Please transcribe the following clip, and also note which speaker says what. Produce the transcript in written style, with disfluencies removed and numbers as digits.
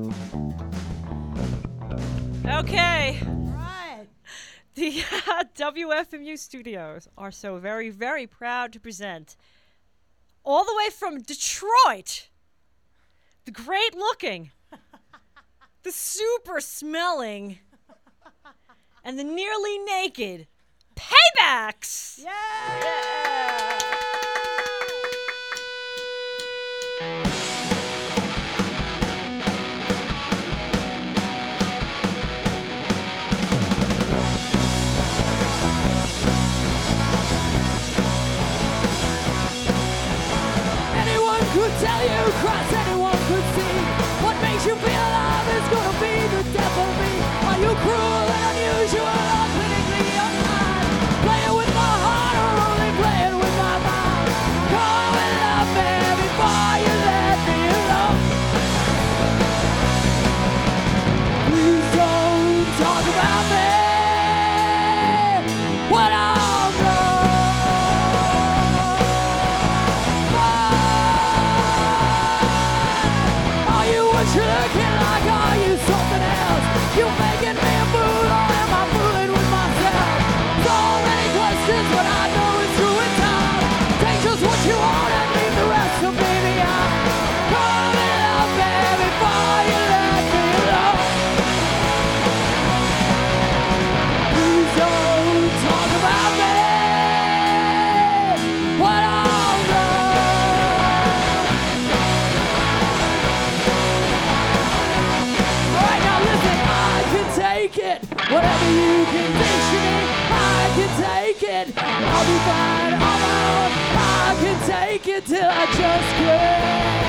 Speaker 1: Okay.
Speaker 2: Right.
Speaker 1: The WFMU studios are so very, very proud to present, all the way from Detroit, the great looking, the super smelling, and the nearly naked Paybacks!
Speaker 2: Yeah.
Speaker 3: Anyone could tell you, cross anyone could see. What makes you feel alive is gonna be the death of me. Are you cruel and unusual or clinically unkind? Playing with my heart or only playing with my mind? Come and love me before you let me alone. Please don't talk about me when I'm gone. Are you what you're looking like? Are you something else? You making me a fool, or am I fooling with myself? So many questions, but I know it's true in time. Take just what you want and leave the rest of me behind. Come and love me before you let me alone. Please don't talk about me when I'm gone. Alright, now listen, I can take it. Whatever you condition it, I can take it. I'll be fine on my own. I can take it till I just quit.